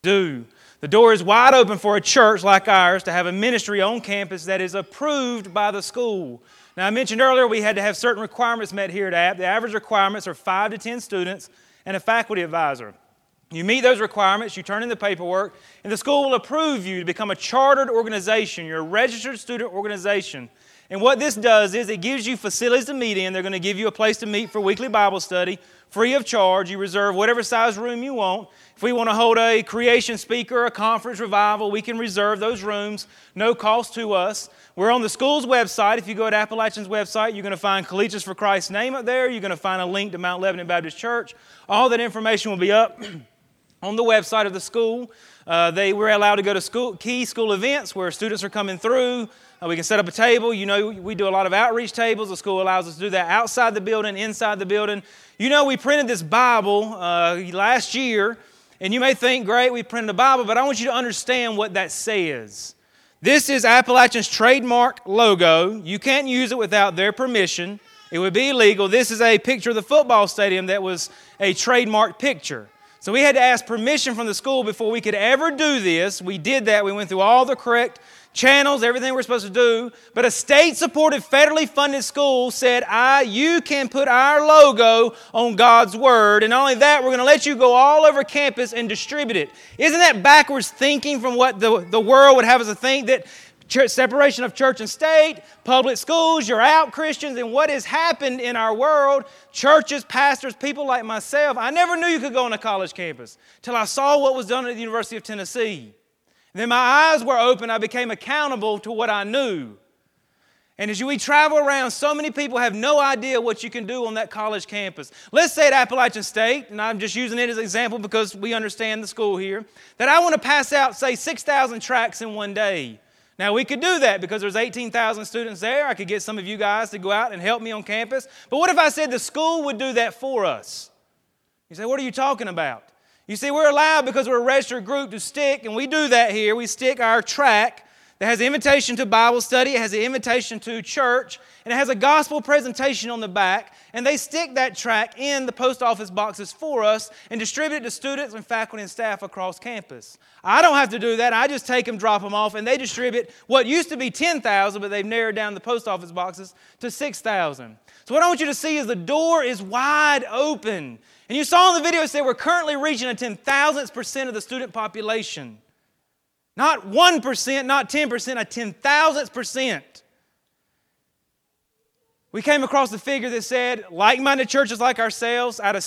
do. The door is wide open for a church like ours to have a ministry on campus that is approved by the school. Now, I mentioned earlier we had to have certain requirements met here at App. The average requirements are 5 to 10 students and a faculty advisor. You meet those requirements, you turn in the paperwork, and the school will approve you to become a chartered organization. You're a registered student organization. And what this does is it gives you facilities to meet in. They're going to give you a place to meet for weekly Bible study, free of charge. You reserve whatever size room you want. If we want to hold a creation speaker, a conference revival, we can reserve those rooms, no cost to us. We're on the school's website. If you go to Appalachian's website, you're going to find Collegians for Christ's name up there. You're going to find a link to Mount Lebanon Baptist Church. All that information will be up on the website of the school. We're allowed to go to key school events where students are coming through. We can set up a table. You know, we do a lot of outreach tables. The school allows us to do that outside the building, inside the building. You know, we printed this Bible last year, and you may think, great, we printed a Bible, but I want you to understand what that says. This is Appalachian's trademark logo. You can't use it without their permission. It would be illegal. This is a picture of the football stadium that was a trademark picture. So we had to ask permission from the school before we could ever do this. We did that. We went through all the correct channels, everything we're supposed to do. But a state-supported, federally funded school said, you can put our logo on God's Word. And not only that, we're going to let you go all over campus and distribute it. Isn't that backwards thinking from what the world would have us to think, that separation of church and state, public schools, you're out Christians, and what has happened in our world, churches, pastors, people like myself, I never knew you could go on a college campus till I saw what was done at the University of Tennessee. And then my eyes were open, I became accountable to what I knew. And as we travel around, so many people have no idea what you can do on that college campus. Let's say at Appalachian State, and I'm just using it as an example because we understand the school here, that I want to pass out, say, 6,000 tracts in one day. Now, we could do that because there's 18,000 students there. I could get some of you guys to go out and help me on campus. But what if I said the school would do that for us? You say, what are you talking about? You see, we're allowed, because we're a registered group, to stick, and we do that here. We stick our tract that has an invitation to Bible study, it has an invitation to church, and it has a gospel presentation on the back, and they stick that tract in the post office boxes for us and distribute it to students and faculty and staff across campus. I don't have to do that. I just take them, drop them off, and they distribute what used to be 10,000, but they've narrowed down the post office boxes to 6,000. So what I want you to see is the door is wide open. And you saw in the video, it said we're currently reaching a 10,000th% of the student population. Not 1%, not 10%, a 10,000th%. We came across the figure that said, like-minded churches like ourselves, out of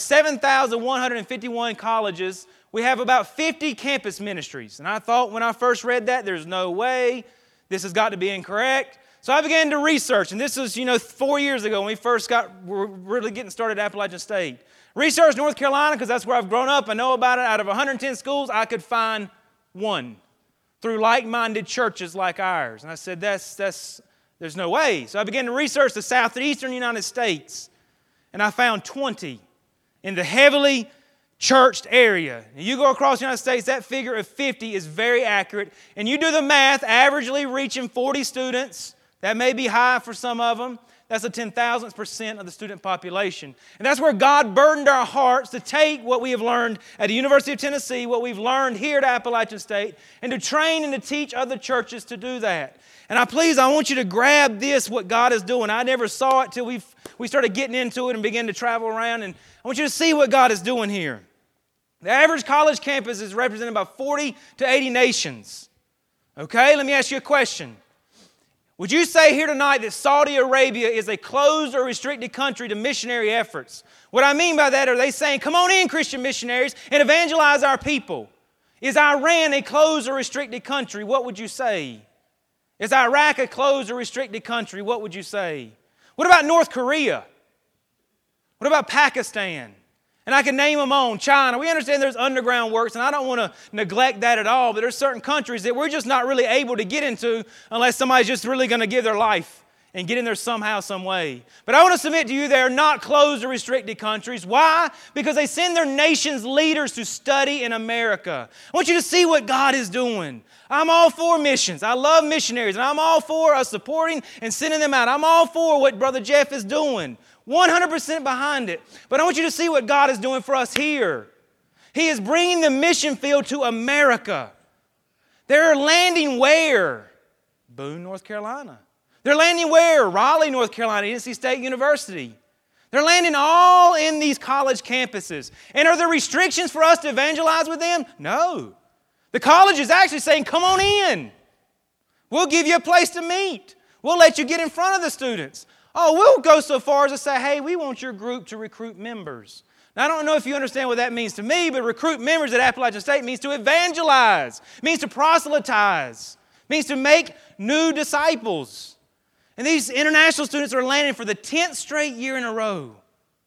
7,151 colleges, we have about 50 campus ministries. And I thought when I first read that, there's no way, this has got to be incorrect. So I began to research, and this was, 4 years ago when we first were really getting started at Appalachian State. Research North Carolina, because that's where I've grown up. I know about it. Out of 110 schools, I could find one through like-minded churches like ours. And I said, there's no way. So I began to research the southeastern United States, and I found 20 in the heavily churched area. And you go across the United States, that figure of 50 is very accurate. And you do the math, averagely reaching 40 students. That may be high for some of them. That's a 10,000th% of the student population. And that's where God burdened our hearts to take what we have learned at the University of Tennessee, what we've learned here at Appalachian State, and to train and to teach other churches to do that. And I want you to grab this, what God is doing. I never saw it till we started getting into it and began to travel around. And I want you to see what God is doing here. The average college campus is represented by 40 to 80 nations. Okay, let me ask you a question. Would you say here tonight that Saudi Arabia is a closed or restricted country to missionary efforts? What I mean by that, are they saying, come on in, Christian missionaries, and evangelize our people? Is Iran a closed or restricted country? What would you say? Is Iraq a closed or restricted country? What would you say? What about North Korea? What about Pakistan? And I can name them on. China. We understand there's underground works, and I don't want to neglect that at all, but there's certain countries that we're just not really able to get into unless somebody's just really going to give their life and get in there somehow, some way. But I want to submit to you, they're not closed or restricted countries. Why? Because they send their nation's leaders to study in America. I want you to see what God is doing. I'm all for missions. I love missionaries, and I'm all for us supporting and sending them out. I'm all for what Brother Jeff is doing. 100% behind it. But I want you to see what God is doing for us here. He is bringing the mission field to America. They're landing where? Boone, North Carolina. They're landing where? Raleigh, North Carolina, NC State University. They're landing all in these college campuses. And are there restrictions for us to evangelize with them? No. The college is actually saying, come on in. We'll give you a place to meet. We'll let you get in front of the students. Oh, we'll go so far as to say, hey, we want your group to recruit members. Now, I don't know if you understand what that means to me, but recruit members at Appalachian State means to evangelize, means to proselytize, means to make new disciples. And these international students are landing for the 10th straight year in a row.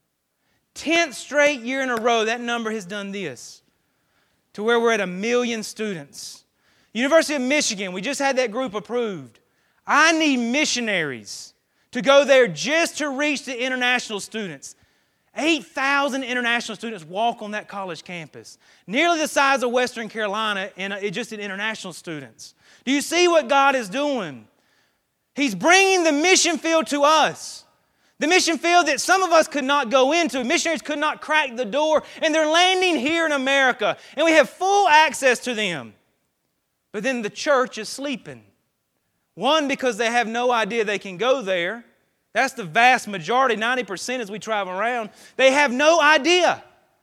10th straight year in a row, that number has done this, to where we're at 1 million students. University of Michigan, we just had that group approved. I need missionaries to go there just to reach the international students. 8,000 international students walk on that college campus. Nearly the size of Western Carolina, and just in international students. Do you see what God is doing? He's bringing the mission field to us. The mission field that some of us could not go into. Missionaries could not crack the door, and they're landing here in America, and we have full access to them. But then the church is sleeping. One, because they have no idea they can go there. That's the vast majority, 90% as we travel around. They have no idea.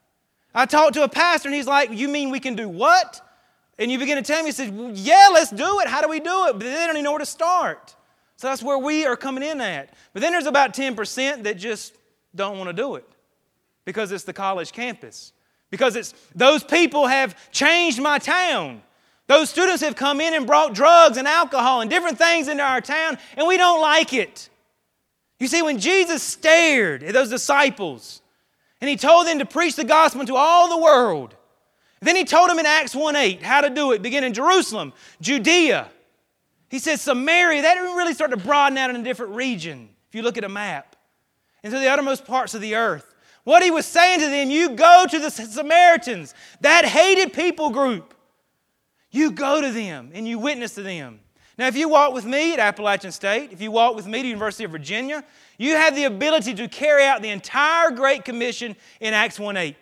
I talked to a pastor and he's like, you mean we can do what? And you begin to tell me, he says, well, yeah, let's do it. How do we do it? But they don't even know where to start. So that's where we are coming in at. But then there's about 10% that just don't want to do it because it's the college campus. Because it's those people have changed my town. Those students have come in and brought drugs and alcohol and different things into our town, and we don't like it. You see, when Jesus stared at those disciples and He told them to preach the gospel to all the world, then He told them in Acts 1:8 how to do it, begin in Jerusalem, Judea. He said Samaria, that didn't really start to broaden out in a different region, if you look at a map, into the uttermost parts of the earth. What He was saying to them, you go to the Samaritans, that hated people group. You go to them and you witness to them. Now, if you walk with me at Appalachian State, if you walk with me to University of Virginia, you have the ability to carry out the entire Great Commission in Acts 1:8.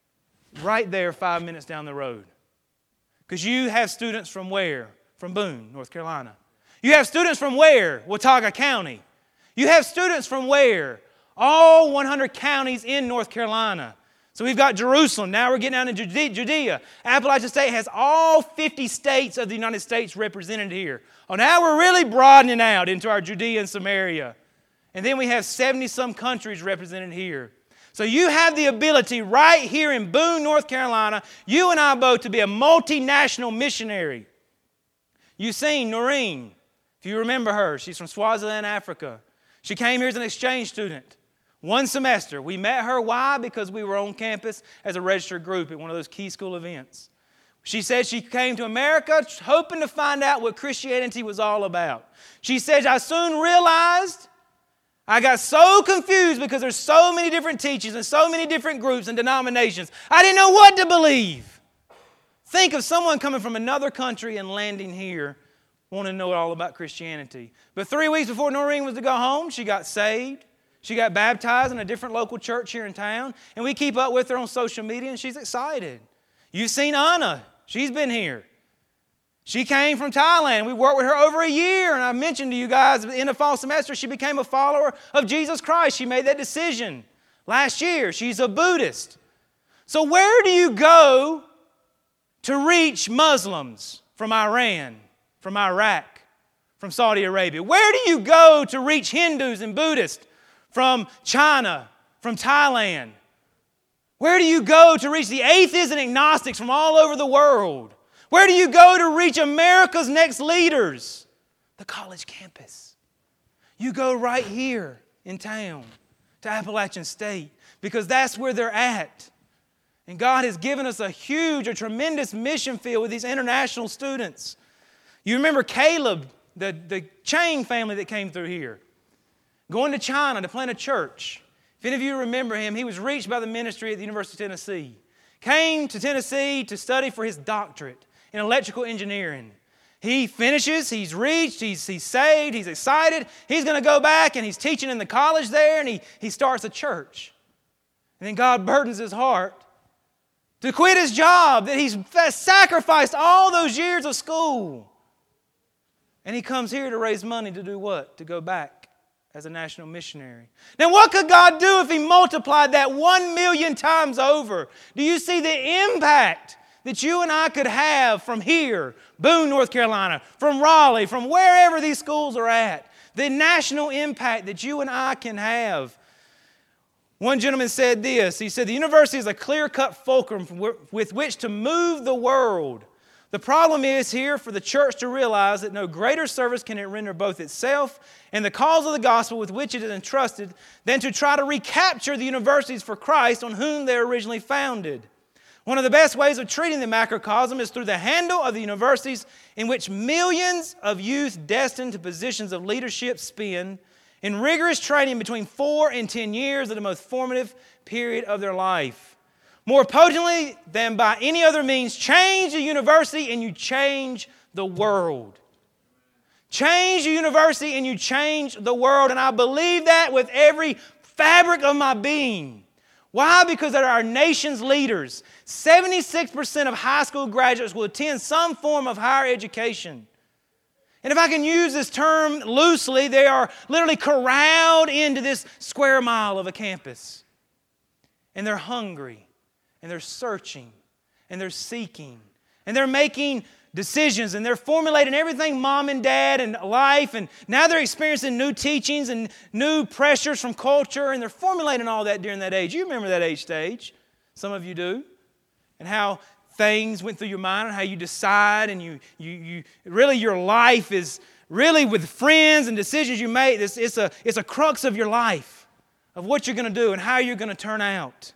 Right there, 5 minutes down the road. Because you have students from where? From Boone, North Carolina. You have students from where? Watauga County. You have students from where? All 100 counties in North Carolina. So we've got Jerusalem. Now we're getting down to Judea. Appalachian State has all 50 states of the United States represented here. Oh, now we're really broadening out into our Judea and Samaria. And then we have 70-some countries represented here. So you have the ability right here in Boone, North Carolina, you and I both, to be a multinational missionary. You've seen Noreen, if you remember her. She's from Swaziland, Africa. She came here as an exchange student. 1 semester. We met her. Why? Because we were on campus as a registered group at one of those key school events. She said she came to America hoping to find out what Christianity was all about. She said, I soon realized I got so confused because there's so many different teachings and so many different groups and denominations. I didn't know what to believe. Think of someone coming from another country and landing here wanting to know all about Christianity. But 3 weeks before Noreen was to go home, she got saved. She got baptized in a different local church here in town, and we keep up with her on social media, and she's excited. You've seen Anna. She's been here. She came from Thailand. We worked with her over a year, and I mentioned to you guys in the fall semester, she became a follower of Jesus Christ. She made that decision last year. She's a Buddhist. So where do you go to reach Muslims from Iran, from Iraq, from Saudi Arabia? Where do you go to reach Hindus and Buddhists from China, from Thailand? Where do you go to reach the atheists and agnostics from all over the world? Where do you go to reach America's next leaders? The college campus. You go right here in town to Appalachian State because that's where they're at. And God has given us a tremendous mission field with these international students. You remember Caleb, the Chang family that came through here, going to China to plant a church. If any of you remember him, he was reached by the ministry at the University of Tennessee. Came to Tennessee to study for his doctorate in electrical engineering. He finishes, he's reached, he's saved, he's excited. He's going to go back and he's teaching in the college there and he starts a church. And then God burdens his heart to quit his job, that he's sacrificed all those years of school. And he comes here to raise money to do what? To go back as a national missionary. Now what could God do if he multiplied that 1 million times over? Do you see the impact that you and I could have from here, Boone, North Carolina, from Raleigh, from wherever these schools are at? The national impact that you and I can have. One gentleman said this. He said, the university is a clear-cut fulcrum with which to move the world. The problem is here for the church to realize that no greater service can it render both itself and the cause of the gospel with which it is entrusted than to try to recapture the universities for Christ on whom they were originally founded. One of the best ways of treating the macrocosm is through the handle of the universities in which millions of youth destined to positions of leadership spend in rigorous training between 4 and 10 years of the most formative period of their life. More potently than by any other means, change the university and you change the world. Change the university and you change the world. And I believe that with every fabric of my being. Why? Because they're our nation's leaders. 76% of high school graduates will attend some form of higher education. And if I can use this term loosely, they are literally corralled into this square mile of a campus. And they're hungry, and they're searching, and they're seeking, and they're making decisions, and they're formulating everything mom and dad and life, and now they're experiencing new teachings and new pressures from culture, and they're formulating all that during that age. You remember that age stage. Some of you do. And how things went through your mind and how you decide, and you really your life is really with friends and decisions you make. It's a crux of your life, of what you're going to do and how you're going to turn out.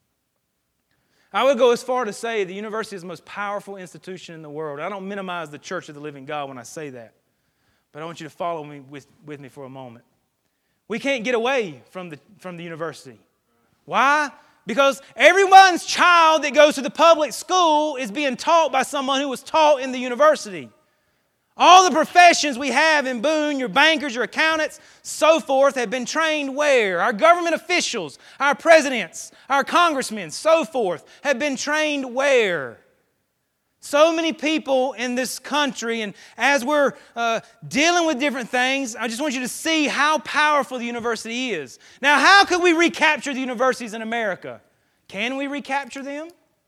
I would go as far to say the university is the most powerful institution in the world. I don't minimize the Church of the Living God when I say that, but I want you to follow me with me for a moment. We can't get away from the university. Why? Because everyone's child that goes to the public school is being taught by someone who was taught in the university. All the professions we have in Boone, your bankers, your accountants, so forth, have been trained where? Our government officials, our presidents, our congressmen, so forth, have been trained where? So many people in this country, and as we're dealing with different things, I just want you to see how powerful the university is. Now, how could we recapture the universities in America? Can we recapture them?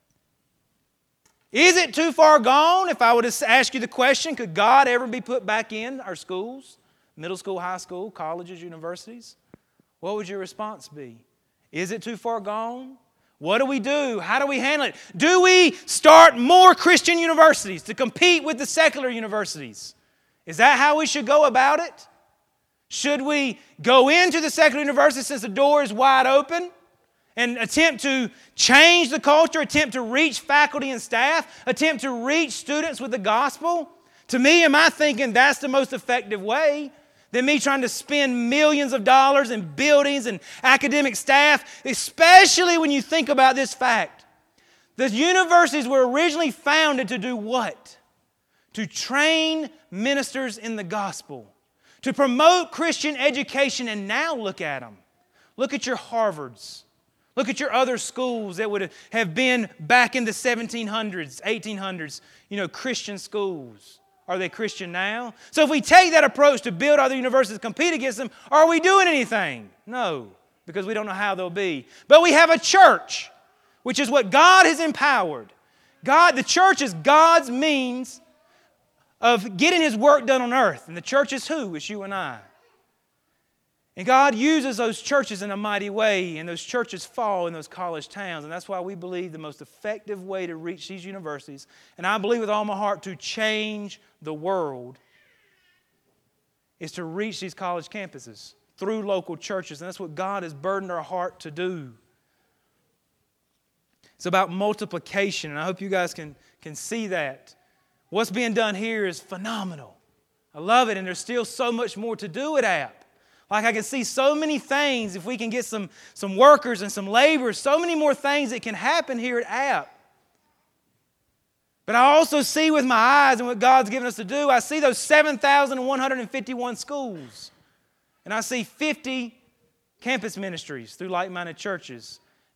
Is it too far gone? If I were to ask you the question, could God ever be put back in our schools, middle school, high school, colleges, universities? What would your response be? Is it too far gone? What do we do? How do we handle it? Do we start more Christian universities to compete with the secular universities? Is that how we should go about it? Should we go into the secular university since the door is wide open and attempt to change the culture, attempt to reach faculty and staff, attempt to reach students with the gospel? To me, am I thinking that's the most effective way than me trying to spend millions of dollars in buildings and academic staff, especially when you think about this fact. The universities were originally founded to do what? To train ministers in the gospel, to promote Christian education, and now look at them. Look at your Harvards. Look at your other schools that would have been back in the 1700s, 1800s, Christian schools. Are they Christian now? So if we take that approach to build other universities, compete against them, are we doing anything? No, because we don't know how they'll be. But we have a church, which is what God has empowered. The church is God's means of getting His work done on earth. And the church is who? It's you and I. And God uses those churches in a mighty way, and those churches fall in those college towns. And that's why we believe the most effective way to reach these universities, and I believe with all my heart to change the world, is to reach these college campuses through local churches. And that's what God has burdened our heart to do. It's about multiplication, and I hope you guys can see that. What's being done here is phenomenal. I love it, and there's still so much more to do at App. Like I can see so many things, if we can get some workers and some laborers, so many more things that can happen here at App. But I also see with my eyes and what God's given us to do, I see those 7,151 schools. And I see 50 campus ministries through like-minded churches.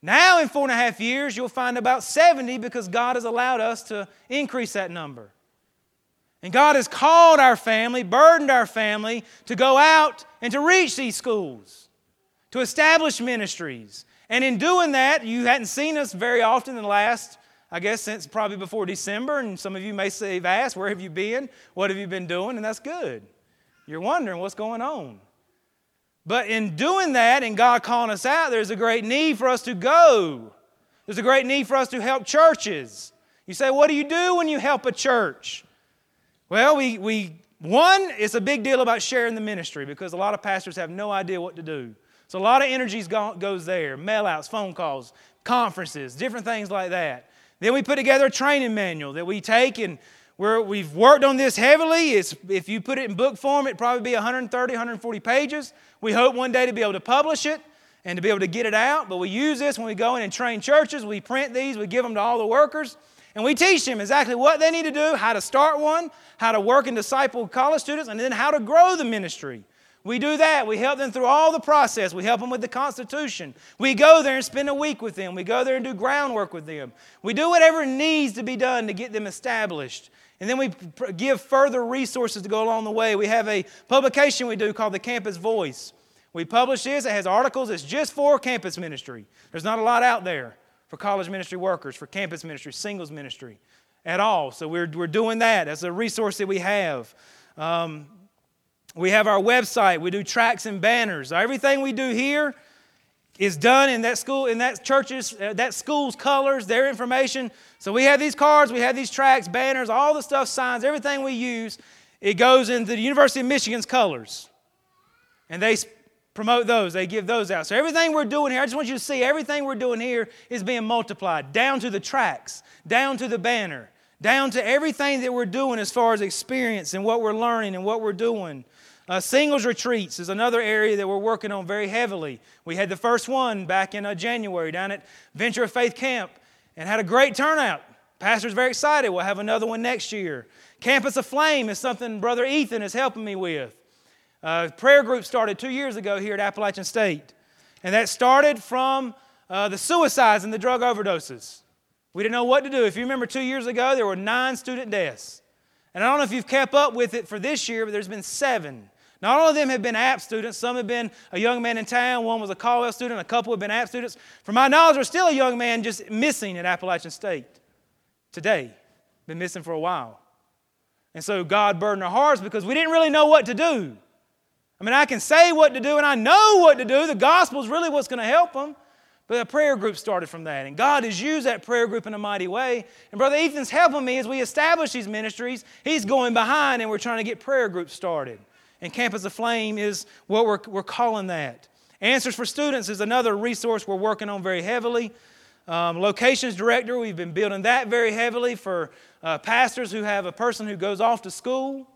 Now in 4.5 years, you'll find about 70 because God has allowed us to increase that number. And God has called our family, burdened our family to go out and to reach these schools, to establish ministries. And in doing that, you hadn't seen us very often in the last, I guess, since probably before December. And some of you may say, have asked, where have you been? What have you been doing? And that's good. You're wondering what's going on. But in doing that and God calling us out, there's a great need for us to go. There's a great need for us to help churches. You say, what do you do when you help a church? Well, one, it's a big deal about sharing the ministry because a lot of pastors have no idea what to do. So a lot of energy goes there, mail-outs, phone calls, conferences, different things like that. Then we put together a training manual that we take and we've worked on this heavily. If you put it in book form, it'd probably be 130, 140 pages. We hope one day to be able to publish it and to be able to get it out. But we use this when we go in and train churches. We print these. We give them to all the workers. And we teach them exactly what they need to do, how to start one, how to work and disciple college students, and then how to grow the ministry. We do that. We help them through all the process. We help them with the Constitution. We go there and spend a week with them. We go there and do groundwork with them. We do whatever needs to be done to get them established. And then we give further resources to go along the way. We have a publication we do called the Campus Voice. We publish this. It has articles. It's just for campus ministry. There's not a lot out there for college ministry workers, for campus ministry, singles ministry at all. So we're doing that. That's a resource that we have. We have our website. We do tracts and banners. Everything we do here is done in that school, in that church's, that school's colors, their information. So we have these cards, we have these tracts, banners, all the stuff, signs, everything we use, it goes into the University of Michigan's colors. And they promote those, they give those out. So everything we're doing here, I just want you to see everything we're doing here is being multiplied, down to the tracts, down to the banner, down to everything that we're doing as far as experience and what we're learning and what we're doing. Singles retreats is another area that we're working on very heavily. We had the first one back in January down at Venture of Faith Camp and had a great turnout. Pastor's very excited. We'll have another one next year. Campus Aflame is something Brother Ethan is helping me with. Prayer group started 2 years ago here at Appalachian State. And that started from the suicides and the drug overdoses. We didn't know what to do. If you remember 2 years ago, there were 9 student deaths. And I don't know if you've kept up with it for this year, but there's been 7. Not all of them have been App students. Some have been a young man in town. One was a Caldwell student. A couple have been App students. From my knowledge, there's still a young man just missing at Appalachian State today. Been missing for a while. And so God burdened our hearts because we didn't really know what to do. I mean, I can say what to do, and I know what to do. The gospel is really what's going to help them. But a prayer group started from that. And God has used that prayer group in a mighty way. And Brother Ethan's helping me as we establish these ministries. He's going behind, and we're trying to get prayer groups started. And Campus Aflame is what we're calling that. Answers for Students is another resource we're working on very heavily. Locations Director, we've been building that very heavily for pastors who have a person who goes off to school.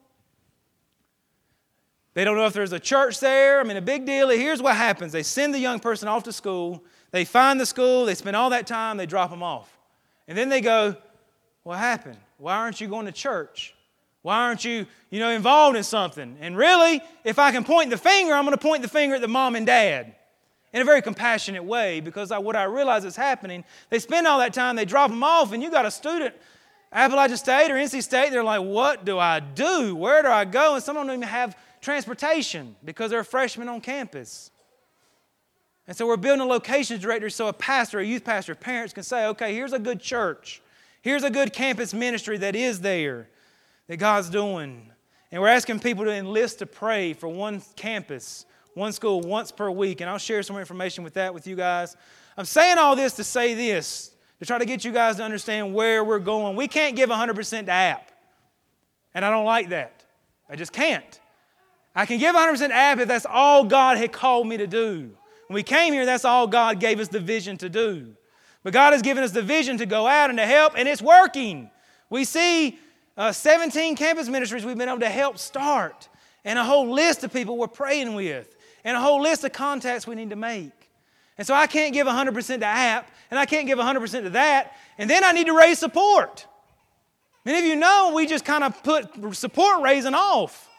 They don't know if there's a church there. I mean, a big deal. Here's what happens. They send the young person off to school. They find the school. They spend all that time. They drop them off. And then they go, what happened? Why aren't you going to church? Why aren't you, involved in something? And really, if I can point the finger, I'm going to point the finger at the mom and dad in a very compassionate way because what I realize is happening, they spend all that time, they drop them off, and you got a student, Appalachian State or NC State, they're like, what do I do? Where do I go? And some don't even have transportation because they're freshmen on campus. And so we're building a locations directory so a pastor, a youth pastor, parents can say, okay, here's a good church. Here's a good campus ministry that is there, that God's doing. And we're asking people to enlist to pray for one campus, one school, once per week. And I'll share some more information with you guys. I'm saying all this to say this, to try to get you guys to understand where we're going. We can't give 100% to App. And I don't like that. I just can't. I can give 100% to App if that's all God had called me to do. When we came here, that's all God gave us the vision to do. But God has given us the vision to go out and to help, and it's working. We see 17 campus ministries we've been able to help start, and a whole list of people we're praying with, and a whole list of contacts we need to make. And so I can't give 100% to App, and I can't give 100% to that, and then I need to raise support. Many of you know we just kind of put support raising off.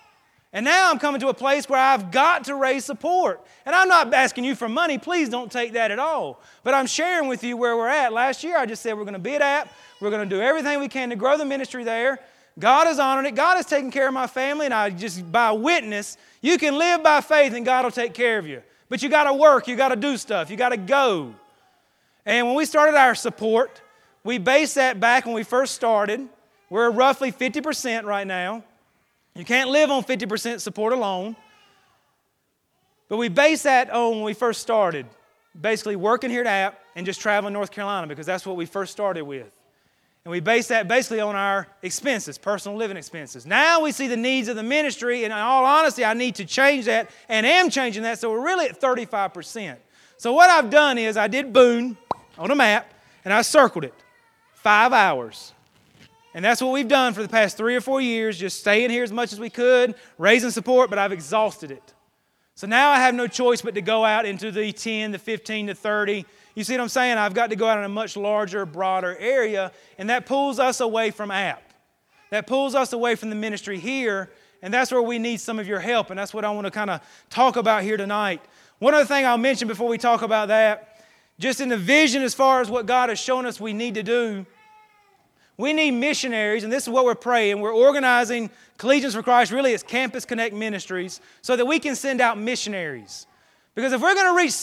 And now I'm coming to a place where I've got to raise support. And I'm not asking you for money. Please don't take that at all. But I'm sharing with you where we're at. Last year I just said we're going to be at App. We're going to do everything we can to grow the ministry there. God is honoring it. God is taking care of my family. And I just, by witness, you can live by faith and God will take care of you. But you got to work. You got to do stuff. You got to go. And when we started our support, we based that back when we first started. We're roughly 50% right now. You can't live on 50% support alone. But we based that on when we first started, basically working here at App and just traveling North Carolina because that's what we first started with. And we based that basically on our expenses, personal living expenses. Now we see the needs of the ministry, and in all honesty, I need to change that and am changing that, so we're really at 35%. So what I've done is I did Boone on a map, and I circled it, 5 hours. And that's what we've done for the past 3 or 4 years, just staying here as much as we could, raising support, but I've exhausted it. So now I have no choice but to go out into the 10, the 15, the 30. You see what I'm saying? I've got to go out in a much larger, broader area, and that pulls us away from App. That pulls us away from the ministry here, and that's where we need some of your help, and that's what I want to kind of talk about here tonight. One other thing I'll mention before we talk about that, just in the vision as far as what God has shown us we need to do, we need missionaries, and this is what we're praying. We're organizing Collegians for Christ, really it's Campus Connect Ministries, so that we can send out missionaries. Because if we're going to reach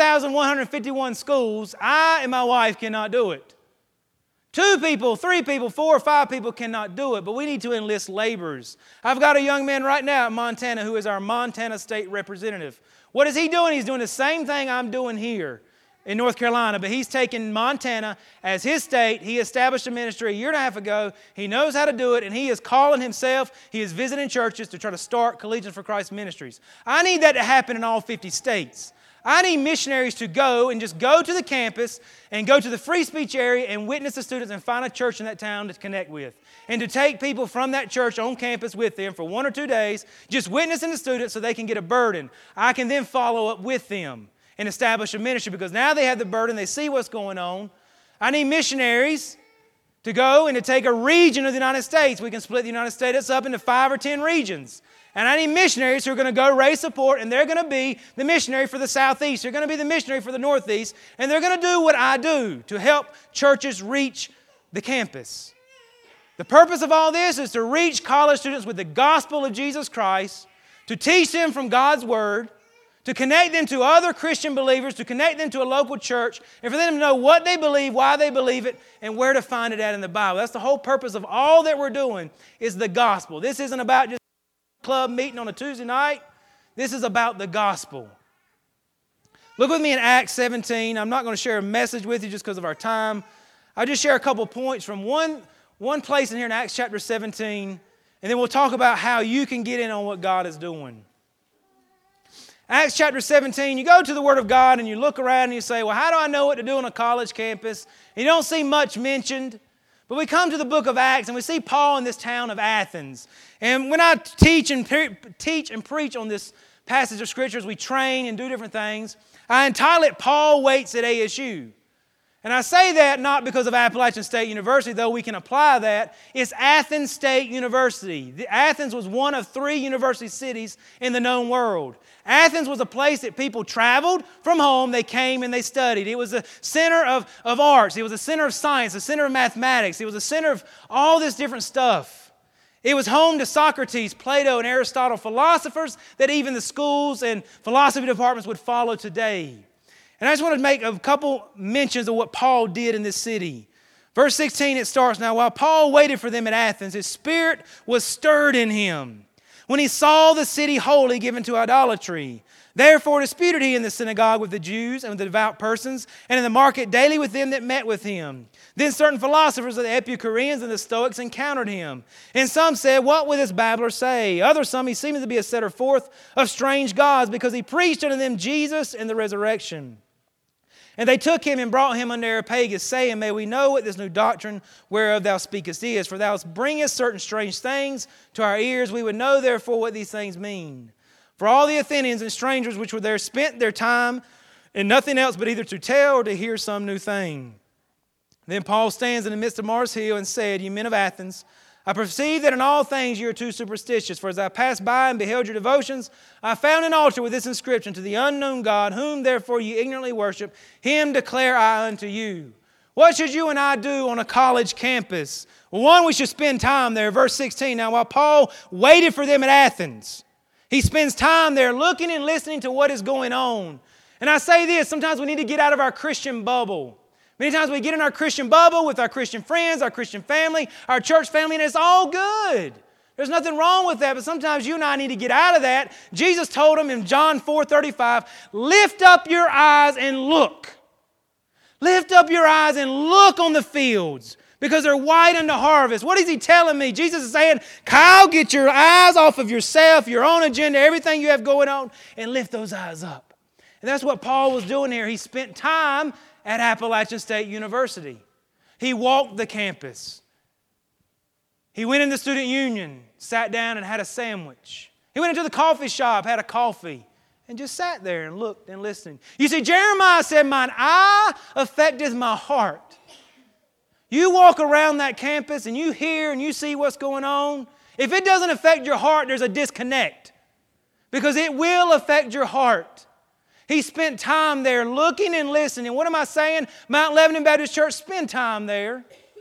7,151 schools, I and my wife cannot do it. 2 people, 3 people, 4 or 5 people cannot do it, but we need to enlist laborers. I've got a young man right now in Montana who is our Montana State representative. What is he doing? He's doing the same thing I'm doing here in North Carolina, but he's taken Montana as his state. He established a ministry a year and a half ago. He knows how to do it, and he is calling himself. He is visiting churches to try to start Collegians for Christ ministries. I need that to happen in all 50 states. I need missionaries to go and just go to the campus and go to the free speech area and witness the students and find a church in that town to connect with. And to take people from that church on campus with them for 1 or 2 days, just witnessing the students so they can get a burden. I can then follow up with them and establish a ministry because now they have the burden, they see what's going on. I need missionaries to go and to take a region of the United States. We can split the United States up into 5 or 10 regions. And I need missionaries who are going to go raise support, and they're going to be the missionary for the Southeast. They're going to be the missionary for the Northeast, and they're going to do what I do to help churches reach the campus. The purpose of all this is to reach college students with the gospel of Jesus Christ, to teach them from God's Word, to connect them to other Christian believers, to connect them to a local church, and for them to know what they believe, why they believe it, and where to find it at in the Bible. That's the whole purpose of all that we're doing is the gospel. This isn't about just a club meeting on a Tuesday night. This is about the gospel. Look with me in Acts 17. I'm not going to share a message with you just because of our time. I'll just share a couple points from one place in here in Acts chapter 17, and then we'll talk about how you can get in on what God is doing. Acts chapter 17, you go to the Word of God and you look around and you say, well, how do I know what to do on a college campus? And you don't see much mentioned. But we come to the book of Acts and we see Paul in this town of Athens. And when I teach and preach on this passage of Scriptures, we train and do different things. I entitle it, Paul Waits at ASU. And I say that not because of Appalachian State University, though we can apply that. It's Athens State University. Athens was one of 3 university cities in the known world. Athens was a place that people traveled from home, they came and they studied. It was a center of arts. It was a center of science, a center of mathematics. It was a center of all this different stuff. It was home to Socrates, Plato, and Aristotle, philosophers that even the schools and philosophy departments would follow today. And I just want to make a couple mentions of what Paul did in this city. Verse 16, it starts, now while Paul waited for them at Athens, his spirit was stirred in him when he saw the city wholly given to idolatry. Therefore disputed he in the synagogue with the Jews and with the devout persons, and in the market daily with them that met with him. Then certain philosophers of the Epicureans and the Stoics encountered him. And some said, what will this babbler say? Others, some he seemed to be a setter forth of strange gods, because he preached unto them Jesus and the resurrection. And they took him and brought him unto Areopagus, saying, may we know what this new doctrine whereof thou speakest is, for thou bringest certain strange things to our ears. We would know therefore what these things mean. For all the Athenians and strangers which were there spent their time in nothing else but either to tell or to hear some new thing. Then Paul stands in the midst of Mars Hill and said, ye men of Athens, I perceive that in all things you are too superstitious. For as I passed by and beheld your devotions, I found an altar with this inscription, To the unknown God, whom therefore you ignorantly worship, Him declare I unto you. What should you and I do on a college campus? Well, one, we should spend time there. Verse 16, now while Paul waited for them at Athens, he spends time there looking and listening to what is going on. And I say this, sometimes we need to get out of our Christian bubble. Many times we get in our Christian bubble with our Christian friends, our Christian family, our church family, and it's all good. There's nothing wrong with that, but sometimes you and I need to get out of that. Jesus told them in John 4:35, lift up your eyes and look. Lift up your eyes and look on the fields because they're white unto harvest. What is He telling me? Jesus is saying, Kyle, get your eyes off of yourself, your own agenda, everything you have going on, and lift those eyes up. And that's what Paul was doing here. He spent time at Appalachian State University. He walked the campus. He went in the student union, sat down and had a sandwich. He went into the coffee shop, had a coffee, and just sat there and looked and listened. You see, Jeremiah said, mine eye affecteth my heart. You walk around that campus and you hear and you see what's going on. If it doesn't affect your heart, there's a disconnect because it will affect your heart. He spent time there looking and listening. What am I saying? Mount Lebanon Baptist Church, spend time there.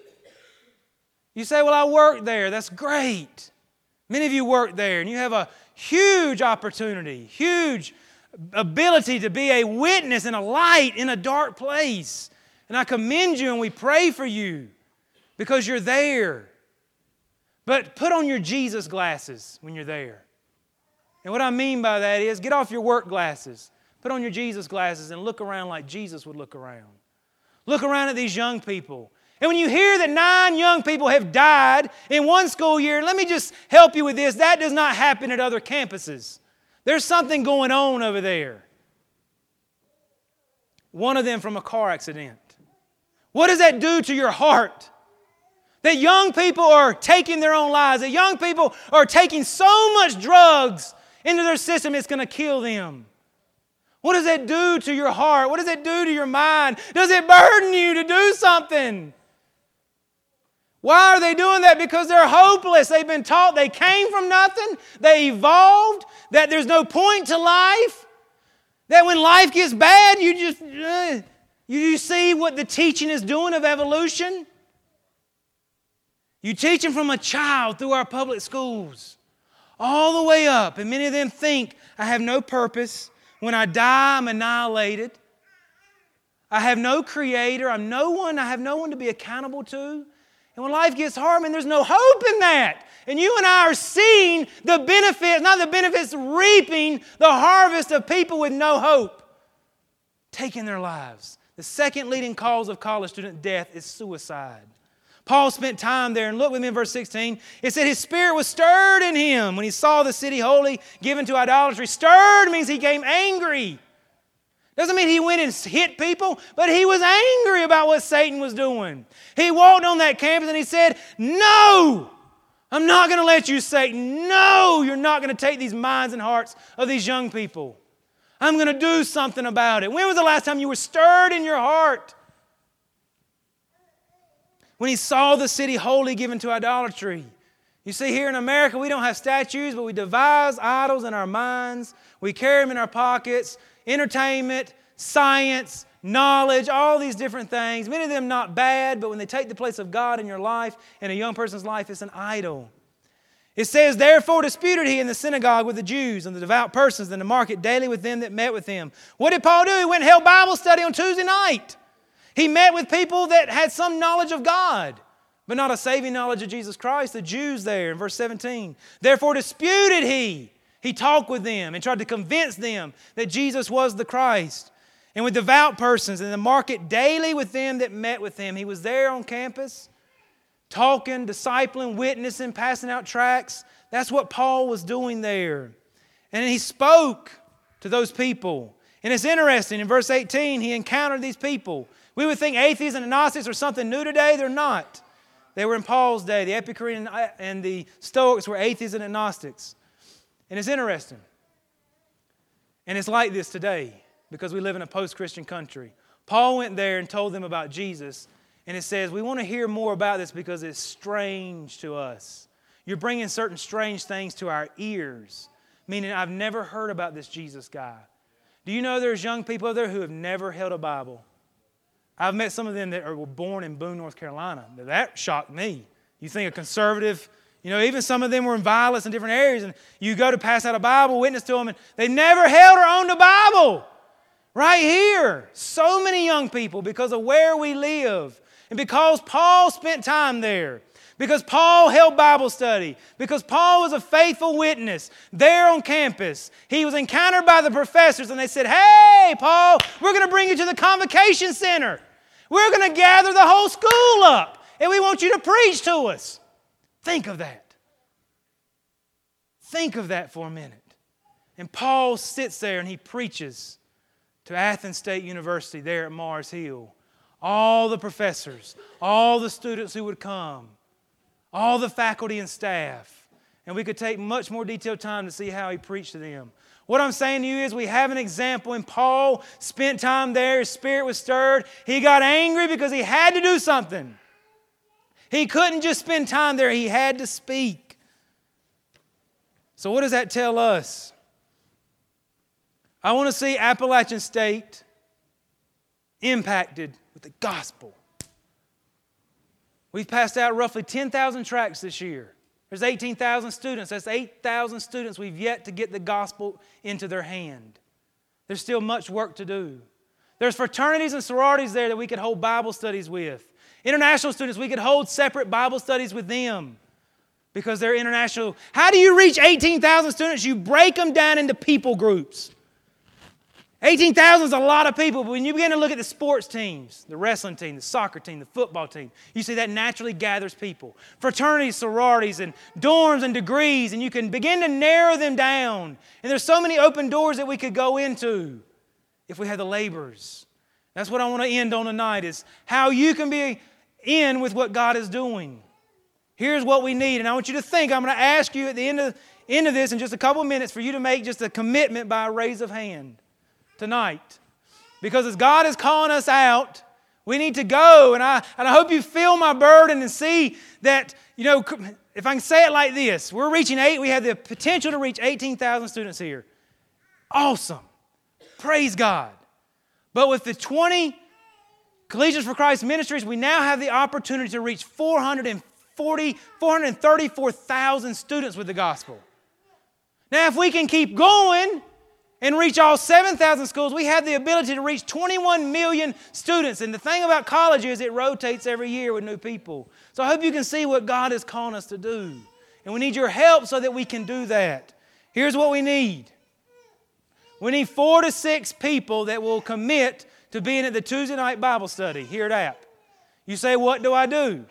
You say, well, I work there. That's great. Many of you work there, and you have a huge opportunity, huge ability to be a witness and a light in a dark place. And I commend you, and we pray for you because you're there. But put on your Jesus glasses when you're there. And what I mean by that is get off your work glasses. Put on your Jesus glasses and look around like Jesus would look around. Look around at these young people. And when you hear that 9 young people have died in one school year, let me just help you with this. That does not happen at other campuses. There's something going on over there. One of them from a car accident. What does that do to your heart? That young people are taking their own lives. That young people are taking so much drugs into their system it's going to kill them. What does that do to your heart? What does it do to your mind? Does it burden you to do something? Why are they doing that? Because they're hopeless. They've been taught they came from nothing. They evolved. That there's no point to life. That when life gets bad, you see what the teaching is doing of evolution. You teach them from a child through our public schools. All the way up. And many of them think, I have no purpose. When I die, I'm annihilated. I have no creator. I have no one to be accountable to. And when life gets hard, man, there's no hope in that. And you and I are seeing the benefits, not the benefits, reaping the harvest of people with no hope, taking their lives. The second leading cause of college student death is suicide. Paul spent time there, and look with me in verse 16. It said his spirit was stirred in him when he saw the city holy given to idolatry. Stirred means he became angry. Doesn't mean he went and hit people, but he was angry about what Satan was doing. He walked on that campus and he said, no, I'm not going to let you, Satan. No, you're not going to take these minds and hearts of these young people. I'm going to do something about it. When was the last time you were stirred in your heart? When he saw the city holy given to idolatry. You see, here in America, we don't have statues, but we devise idols in our minds. We carry them in our pockets. Entertainment, science, knowledge, all these different things. Many of them not bad, but when they take the place of God in your life, in a young person's life, it's an idol. It says, therefore disputed he in the synagogue with the Jews and the devout persons in the market daily with them that met with him. What did Paul do? He went and held Bible study on Tuesday night. He met with people that had some knowledge of God, but not a saving knowledge of Jesus Christ, the Jews there in verse 17. Therefore disputed he. He talked with them and tried to convince them that Jesus was the Christ. And with devout persons in the market daily with them that met with him. He was there on campus, talking, discipling, witnessing, passing out tracts. That's what Paul was doing there. And he spoke to those people. And it's interesting, in verse 18, he encountered these people. We would think atheists and agnostics are something new today. They're not. They were in Paul's day. The Epicurean and the Stoics were atheists and agnostics. And it's interesting. And it's like this today because we live in a post-Christian country. Paul went there and told them about Jesus, And it says, we want to hear more about this because it's strange to us. You're bringing certain strange things to our ears, meaning I've never heard about this Jesus guy. Do you know there's young people out there who have never held a Bible? I've met some of them that were born in Boone, North Carolina. That shocked me. You think a conservative, even some of them were in violence in different areas, and you go to pass out a Bible, witness to them, and they never held or owned a Bible. Right here. So many young people because of where we live. And because Paul spent time there. Because Paul held Bible study. Because Paul was a faithful witness there on campus. He was encountered by the professors and they said, hey, Paul, we're going to bring you to the convocation center. We're going to gather the whole school up and we want you to preach to us. Think of that. Think of that for a minute. And Paul sits there and he preaches to Athens State University there at Mars Hill. All the professors, all the students who would come, all the faculty and staff. And we could take much more detailed time to see how he preached to them. What I'm saying to you is we have an example, and Paul spent time there. His spirit was stirred. He got angry because he had to do something. He couldn't just spend time there. He had to speak. So what does that tell us? I want to see Appalachian State impacted with the gospel. We've passed out roughly 10,000 tracts this year. There's 18,000 students. That's 8,000 students we've yet to get the gospel into their hand. There's still much work to do. There's fraternities and sororities there that we could hold Bible studies with. International students, we could hold separate Bible studies with them because they're international. How do you reach 18,000 students? You break them down into people groups. 18,000 is a lot of people, but when you begin to look at the sports teams, the wrestling team, the soccer team, the football team, you see that naturally gathers people. Fraternities, sororities, and dorms and degrees, and you can begin to narrow them down. And there's so many open doors that we could go into if we had the laborers. That's what I want to end on tonight, is how you can be in with what God is doing. Here's what we need, and I want you to think. I'm going to ask you at the end of this in just a couple of minutes for you to make just a commitment by a raise of hand tonight. Because as God is calling us out, we need to go. And I hope you feel my burden and see that, if I can say it like this, we have the potential to reach 18,000 students here. Awesome. Praise God. But with the 20 Collegians for Christ ministries, we now have the opportunity to reach 434,000 students with the gospel. Now, if we can keep going and reach all 7,000 schools, we have the ability to reach 21 million students. And the thing about college is it rotates every year with new people. So I hope you can see what God is calling us to do. And we need your help so that we can do that. Here's what we need. We need 4 to 6 people that will commit to being at the Tuesday night Bible study here at App. You say, what do I do?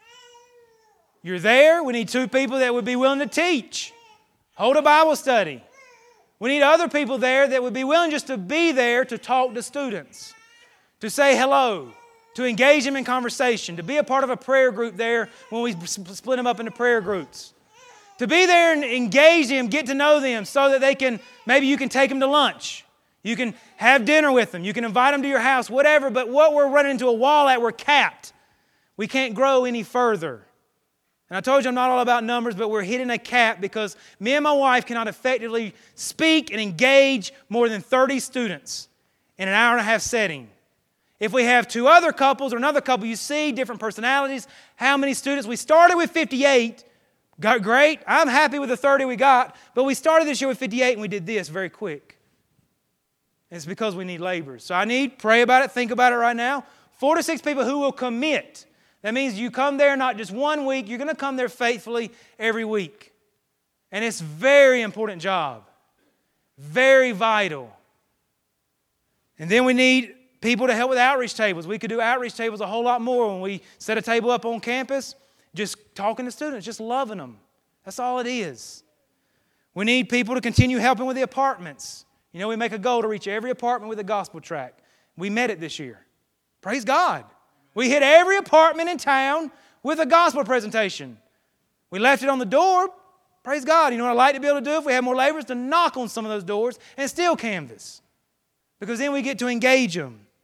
You're there. We need 2 people that would be willing to teach. Hold a Bible study. We need other people there that would be willing just to be there to talk to students, to say hello, to engage them in conversation, to be a part of a prayer group there when we split them up into prayer groups, to be there and engage them, get to know them so that maybe you can take them to lunch. You can have dinner with them. You can invite them to your house, whatever. But what we're running into a wall at, we're capped. We can't grow any further. And I told you I'm not all about numbers, but we're hitting a cap because me and my wife cannot effectively speak and engage more than 30 students in an hour and a half setting. If we have 2 other couples or another couple, you see different personalities, how many students. We started with 58. Got great. I'm happy with the 30 we got, but we started this year with 58 and we did this very quick. And it's because we need laborers. So pray about it, think about it right now. 4 to 6 people who will commit. That means you come there not just one week, you're going to come there faithfully every week. And it's a very important job. Very vital. And then we need people to help with outreach tables. We could do outreach tables a whole lot more when we set a table up on campus, just talking to students, just loving them. That's all it is. We need people to continue helping with the apartments. We make a goal to reach every apartment with a gospel tract. We met it this year. Praise God. We hit every apartment in town with a gospel presentation. We left it on the door. Praise God. You know what I'd like to be able to do if we had more laborers? To knock on some of those doors and still canvas. Because then we get to engage them.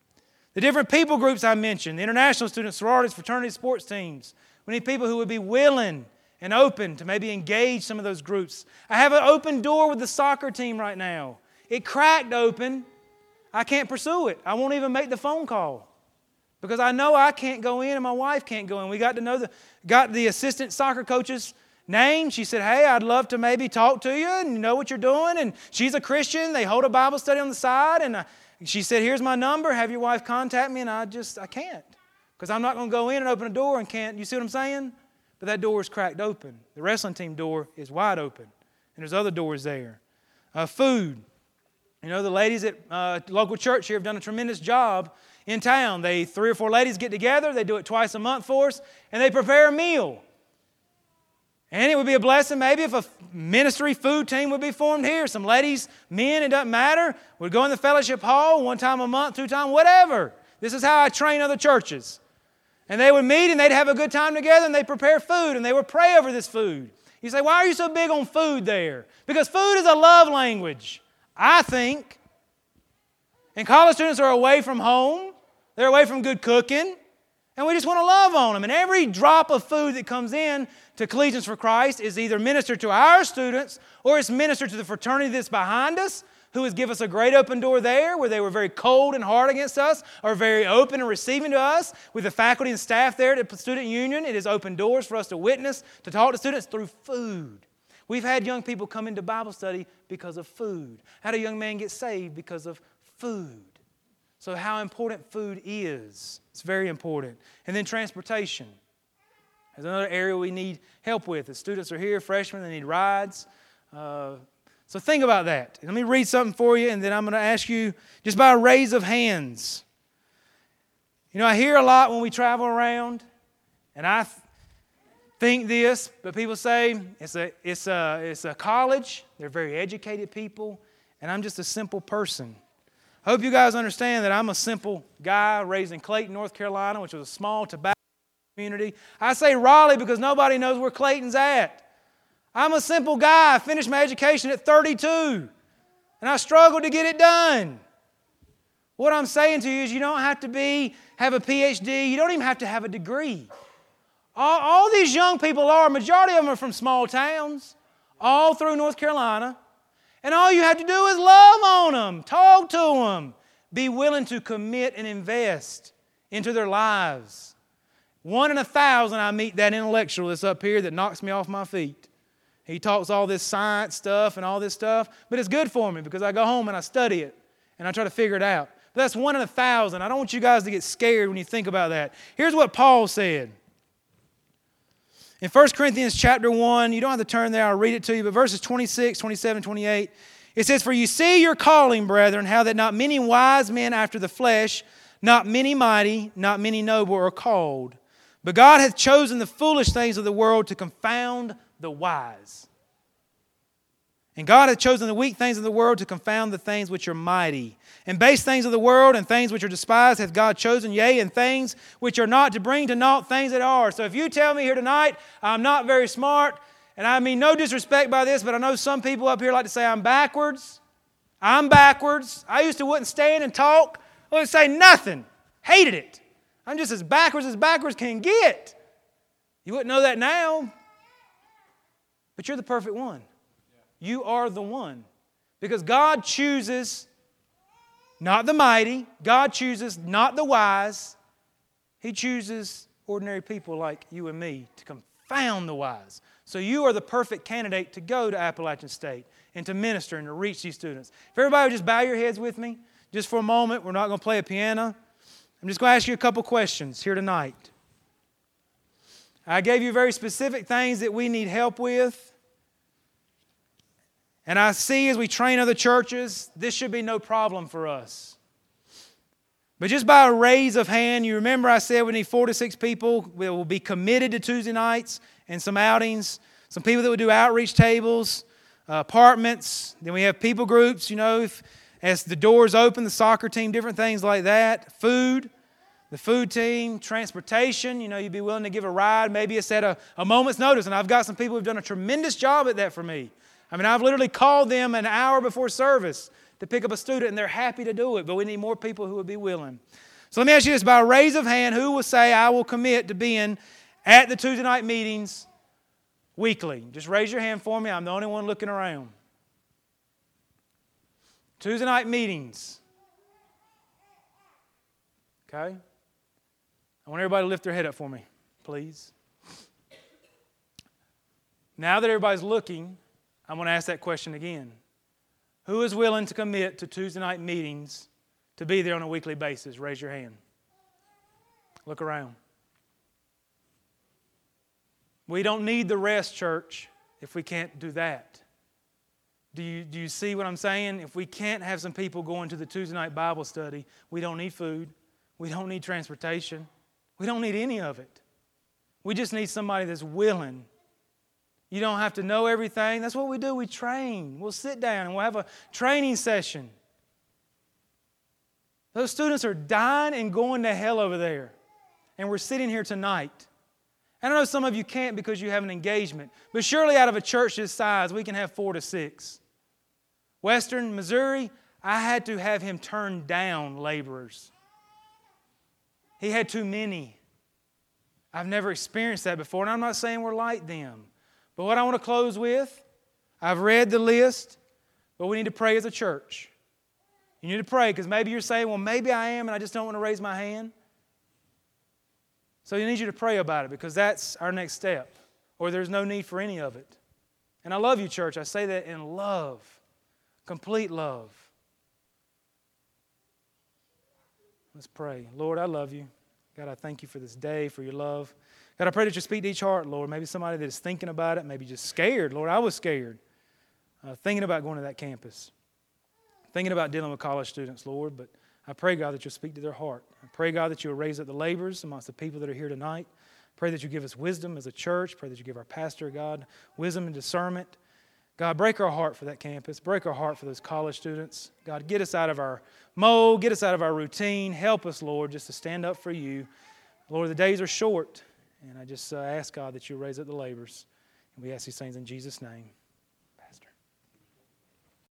The different people groups I mentioned, the international students, sororities, fraternities, sports teams. We need people who would be willing and open to maybe engage some of those groups. I have an open door with the soccer team right now. It cracked open. I can't pursue it. I won't even make the phone call because I know I can't go in and my wife can't go in. We got to know the assistant soccer coach's name. She said, hey, I'd love to maybe talk to you and know what you're doing. And she's a Christian. They hold a Bible study on the side. And she said, here's my number. Have your wife contact me. And I can't because I'm not going to go in and open a door and can't. You see what I'm saying? But that door is cracked open. The wrestling team door is wide open. And there's other doors there. Food. You know, the ladies at local church here have done a tremendous job in town. 3 or 4 ladies get together. They do it twice a month for us. And they prepare a meal. And it would be a blessing maybe if a ministry food team would be formed here. Some ladies, men, it doesn't matter, would go in the fellowship hall 1 time a month, 2 times, whatever. This is how I train other churches. And they would meet and they'd have a good time together and they'd prepare food and they would pray over this food. You say, why are you so big on food there? Because food is a love language, I think. And college students are away from home. They're away from good cooking. And we just want to love on them. And every drop of food that comes in to Collegians for Christ is either ministered to our students or it's ministered to the fraternity that's behind us, who has given us a great open door there where they were very cold and hard against us, or very open and receiving to us. With the faculty and staff there at the Student Union, it has opened doors for us to witness, to talk to students through food. We've had young people come into Bible study because of food. Had a young man get saved because of food. So how important food is. It's very important. And then transportation. There's another area we need help with. The students are here, freshmen, they need rides. So think about that. Let me read something for you, and then I'm going to ask you just by a raise of hands. You know, I hear a lot when we travel around, and I think this, but people say it's a college. They're very educated people, and I'm just a simple person. I hope you guys understand that I'm a simple guy raised in Clayton, North Carolina, which was a small tobacco community. I say Raleigh because nobody knows where Clayton's at. I'm a simple guy. I finished my education at 32, and I struggled to get it done. What I'm saying to you is you don't have to have a PhD. You don't even have to have a degree. All these young people majority of them are from small towns, all through North Carolina. And all you have to do is love on them, talk to them, be willing to commit and invest into their lives. 1 in 1,000 I meet that intellectual that's up here that knocks me off my feet. He talks all this science stuff and all this stuff, but it's good for me because I go home and I study it and I try to figure it out. But that's 1 in 1,000. I don't want you guys to get scared when you think about that. Here's what Paul said. In 1 Corinthians chapter 1, you don't have to turn there, I'll read it to you, but verses 26, 27, 28, it says, for you see your calling, brethren, how that not many wise men after the flesh, not many mighty, not many noble are called. But God hath chosen the foolish things of the world to confound the wise. And God hath chosen the weak things of the world to confound the things which are mighty. And base things of the world and things which are despised hath God chosen, yea, and things which are not, to bring to naught things that are. So if you tell me here tonight I'm not very smart, and I mean no disrespect by this, but I know some people up here like to say I'm backwards. I'm backwards. I used to wouldn't stand and talk. I wouldn't say nothing. Hated it. I'm just as backwards can get. You wouldn't know that now. But you're the perfect one. You are the one. Because God chooses not the mighty. God chooses not the wise. He chooses ordinary people like you and me to confound the wise. So you are the perfect candidate to go to Appalachian State and to minister and to reach these students. If everybody would just bow your heads with me just for a moment. We're not going to play a piano. I'm just going to ask you a couple questions here tonight. I gave you very specific things that we need help with. And I see as we train other churches, this should be no problem for us. But just by a raise of hand, you remember I said we need 4 to 6 people that will be committed to Tuesday nights and some outings. Some people that will do outreach tables, apartments. Then we have people groups, as the doors open, the soccer team, different things like that. Food, the food team, transportation. You'd be willing to give a ride. Maybe it's at a moment's notice. And I've got some people who've done a tremendous job at that for me. I've literally called them an hour before service to pick up a student, and they're happy to do it, but we need more people who would be willing. So let me ask you this, by a raise of hand, who will say, I will commit to being at the Tuesday night meetings weekly? Just raise your hand for me. I'm the only one looking around. Tuesday night meetings. Okay? I want everybody to lift their head up for me, please. Now that everybody's looking, I'm going to ask that question again. Who is willing to commit to Tuesday night meetings to be there on a weekly basis? Raise your hand. Look around. We don't need the rest, church, if we can't do that. Do you see what I'm saying? If we can't have some people going to the Tuesday night Bible study, we don't need food. We don't need transportation. We don't need any of it. We just need somebody that's willing. You don't have to know everything. That's what we do. We train. We'll sit down and we'll have a training session. Those students are dying and going to hell over there. And we're sitting here tonight. And I know some of you can't because you have an engagement. But surely out of a church this size, we can have 4 to 6. Western Missouri, I had to have him turn down laborers. He had too many. I've never experienced that before, and I'm not saying we're like them. But what I want to close with, I've read the list, but we need to pray as a church. You need to pray because maybe you're saying, well, maybe I am and I just don't want to raise my hand. So I need you to pray about it because that's our next step, or there's no need for any of it. And I love you, church. I say that in love, complete love. Let's pray. Lord, I love you. God, I thank you for this day, for your love. God, I pray that you speak to each heart, Lord. Maybe somebody that is thinking about it, maybe just scared. Lord, I was scared. Thinking about going to that campus. Thinking about dealing with college students, Lord. But I pray, God, that you'll speak to their heart. I pray, God, that you'll raise up the laborers amongst the people that are here tonight. Pray that you give us wisdom as a church. Pray that you give our pastor, God, wisdom and discernment. God, break our heart for that campus. Break our heart for those college students. God, get us out of our mold. Get us out of our routine. Help us, Lord, just to stand up for you. Lord, the days are short. And I just ask, God, that you raise up the laborers. And we ask these things in Jesus' name.